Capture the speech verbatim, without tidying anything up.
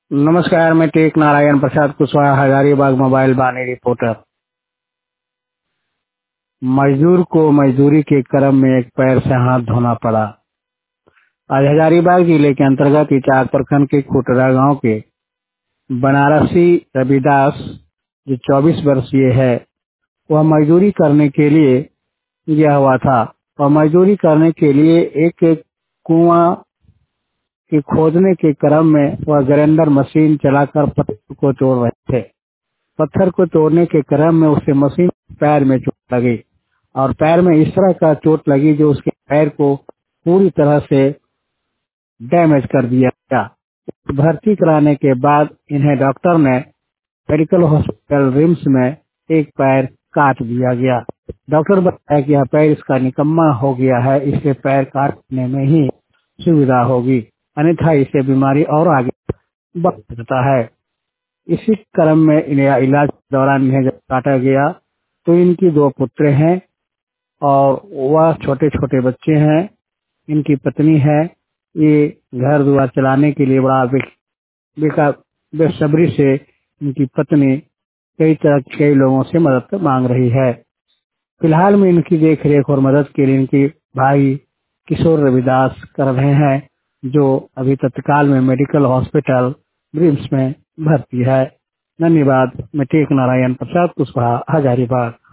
नमस्कार, मैं Tek Narayan Prasad Kushwaha, Hazaribagh mobile Vaani reporter. मजदूर को मजदूरी के क्रम में एक पैर से हाथ धोना पड़ा। आज हजारीबाग जिले के अंतर्गत इचाक प्रखंड के खुटरा गांव के बनारसी रविदास, जो चौबीस वर्षीय है, वह मजदूरी करने के लिए गया हुआ था और मजदूरी करने के लिए एक एक कुआं के खोदने के क्रम में वह ग्राइंडर मशीन चलाकर पत्थर को तोड़ रहे थे। पत्थर को तोड़ने के क्रम में उसे मशीन पैर में चोट लगी और पैर में इस तरह का चोट लगी जो उसके पैर को पूरी तरह से डैमेज कर दिया गया। भर्ती कराने के बाद इन्हें डॉक्टर ने मेडिकल हॉस्पिटल रिम्स में एक पैर काट दिया गया। डॉक्टर बताया कि यह पैर इसका निकम्मा हो गया है, इसे पैर काटने में ही सुविधा होगी, अन्यथा इससे बीमारी और आगे बढ़ सकता है। इसी क्रम में इन्हें इलाज के दौरान इन्हें जब काटा गया तो इनकी दो पुत्र हैं और वह छोटे छोटे बच्चे हैं। इनकी पत्नी है। ये घर द्वार चलाने के लिए बड़ा बे- बेका बेसब्री से इनकी पत्नी कई तरह कई लोगों से मदद मांग रही है। फिलहाल में इनकी देख रेख और मदद के लिए इनके भाई किशोर रविदास कर रहे हैं, जो अभी तत्काल में मेडिकल हॉस्पिटल ब्रिम्स में भर्ती है। धन्यवाद। मैं टेक नारायण प्रसाद कुशवाहा, हजारीबाग।